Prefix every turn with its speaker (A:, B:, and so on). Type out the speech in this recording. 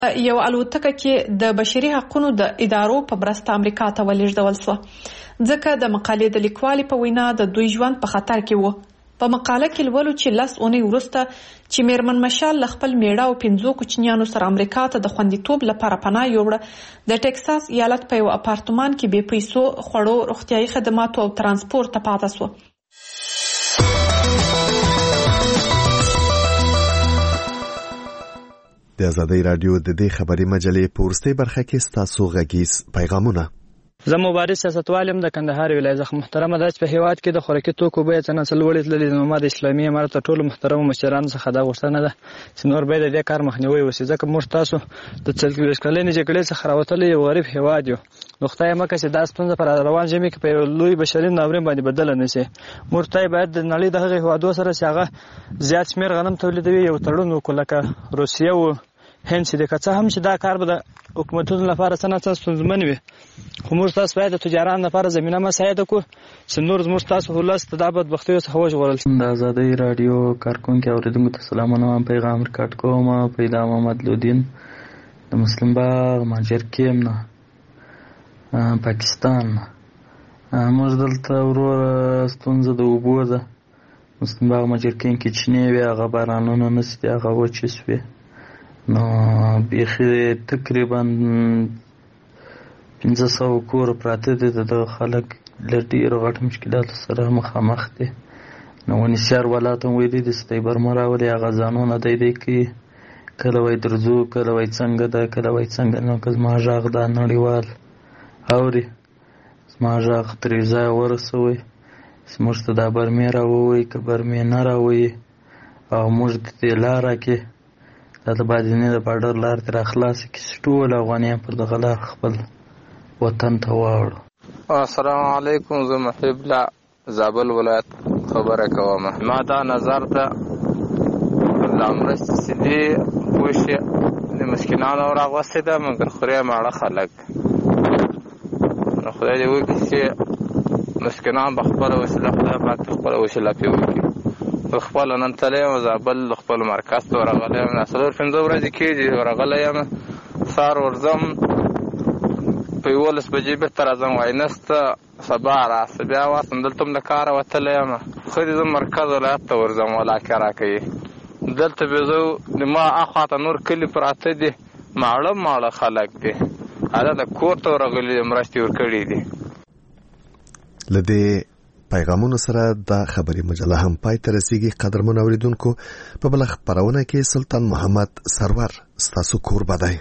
A: یو الوتکه کې د بشري حقوقو د ادارو په مرسته امریکا ته ولېږدول شوه ځکه د مقالې د لیکوالې په وینا د دوی ژوند په خطر کې و. په مقاله کې لولو چې 10 اونۍ وروسته چې میرمن مشال له خپل میړه او 5 کوچنیانو سره امریکا ته د خوندیتوب لپاره پناه یووړه، د ټکساس ایالت په یو اپارتمان کې بې پیسو خوړو، روغتیايي خدماتو او ترانسپورت ته پاتې شوه.
B: د آزادۍ رادیو د دې خبري مجلې په وروستۍ برخه کې ستاسو غږیز پیغامونه.
C: زه مبارز سیاستوال یم د کندهار ولایت. محترمه ده چې په هیواد کې د خوراکي توکو بیې څنګه لوړې تللې دي، نو ما د اسلامي امارت ټولو محترمو مشرانو څخه دا غوښتنه ده چې نور باید د دې کار مخنیوي وشي، ځکه موږ تاسو د 40 کلنې جګړې څخه راوتلي یو غریب هیواد یو. نو خدای مکه چې دا ستونزه پر روان ژمي کې په یو لوی بشري ناورین باندې بدله نه شي. موږ ته باید د نړۍ د هغې هیوادو سره چې هغه زیات شمېر غنم تولیدوي یو تړون وکړو لکه روسیه و هند چې که څه هم چې دا کار به د حکومتونو لپاره څه ستونزمن وي، خو موږ تاسو باید د تجارانو لپاره زمینه مساعده کړو چې نور زموږ تاسو ولس ته دا بدبختیو څخه وژغورل شي.
D: د آزادۍ رادیو کارکونکي اوریدونکو ته سلامونه. پیغام ریکارډ کوم. پیدا محمد لودین د مسلم باغ ماجر کیم نه پاکستان. موږ دلته ورور ستونزه د اوبو ده. مسلم باغ ماجر کیم کې چینې وي، هغه بارانونه نشته، هغه وچې شوې، نو بیخي تقریبا 500 کور پراته دي. د خلک له ډېرو غټ مشکلاتو سره مخامخ دي. نو ونیسیار ولایت هم ویلي دي چې تیبرمه راولي، هغه ځانونه دی کوي، کله وایي درځو، کله وایي څنګه ده، کله وایي څنګه. نو که زما غږ دا نړیوال اوري، زما غږ ترې ځایه ورسوئ چې موږ ته دا برمې راووایي، که برمې نه راووایي او موږ د دې لاره کې دا د بادینې د باډر لار تر اخلاص کې ټول افغانیان پر دغه لار خپل وطن ته واړو.
E: السلام علیکم. زه محب الله زابل ولایت خبره کوم. ما دا نظر ته لامرست سیدی پوښي د مسکینانو راغوسته ده، مګر خوري ماړه خلک. نو خدای دې وکړي چې مسکینان به خپل وسیله خدای پاک خپل وسیله پی وکړي. خپل نن تلم زابل خپل مرکز ته ورغلم، نسلور 15 ورځې کېږي ورغلی یم. سهار ورځم په 11 بجې بېرته راځم، وایي نسته سبا راسه. بیا واسم دلته هم د کاره وتلی یم، ښه دي زه مرکز ولایت ته ورځم ولاکې راکوي. دلته بیا زه د ما اخواته نور کلي پراته دي، ماړه خلک دي، هله د کور ته ورغلي دي، مرستې ورکړي دي.
B: له دې پیغامونو سره د خبري مجله هم پای ته رسیږي. قدرمن اوریدونکو، په بل خبرونه کې سلطان محمد سرور ستاسو کور بدای.